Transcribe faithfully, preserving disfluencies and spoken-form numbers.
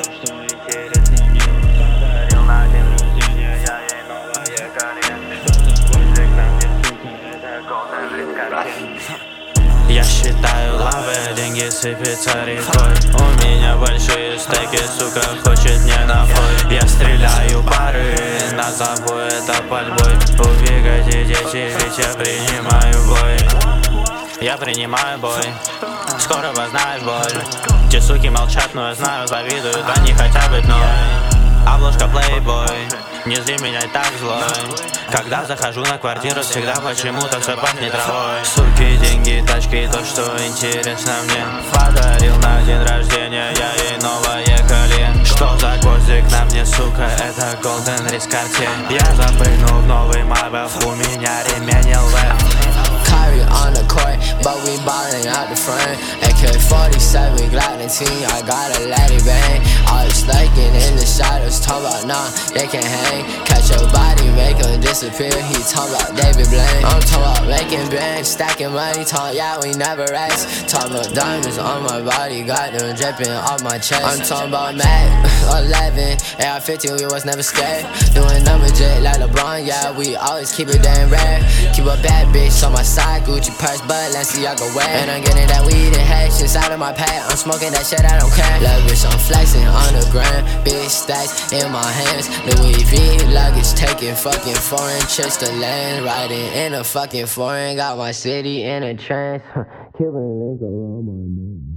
То, что интересно мне, подарил на день рождения я ей новое коле. Что за гвоздик на мне, сука, это Golden Red Cartier. Я считаю лавы, деньги сыпятся рекой. У меня большие стеки, сука, хочет мне нахуй. Я стреляю пары, назову это пальбой. Убегайте, дети, ведь я принимаю бой. Я принимаю бой, скоро познаешь боль. Те суки молчат, но я знаю, завидуют, они хотят быть мной. Обложка Playboy, не зли меня так злой. Когда захожу на квартиру, всегда почему-то все пахнет травой. Суки, деньги, тачки, то, что интересно мне. Подарил на день рождения я ей новое колье. Что за гвоздик на мне, сука, это Golden Red Cartier. Я запрыгнул в новый Марвел, у меня ремень эл вэ. Kyrie on the court, but we ballin' out the front. A K forty-seven gliding team, I gotta let it bang. All the snaking in the shadows, talk about nah, they can't hang. Catch your body, make them disappear. He talk about David Blaine. I'm talking about making bands, stacking money. Talk yeah, we never rest. Talk about diamonds on my body, got them dripping off my chest. I'm talking about Mac eleven, A R fifteen, we was never scared. Doing number jet like LeBron, yeah, we always keep it damn rare. Keep a bad bitch on my side, Gucci purse, Balenciaga wear. And I'm getting that weed and hash inside of my pad. I'm smoking that shit, I don't care. Love bitch, I'm flexing on the ground. Big stacks in my hands. Louis V luggage, taking fucking foreign trips to land. Riding in a fucking foreign, got my city in a trance. Cuban lingo on my name.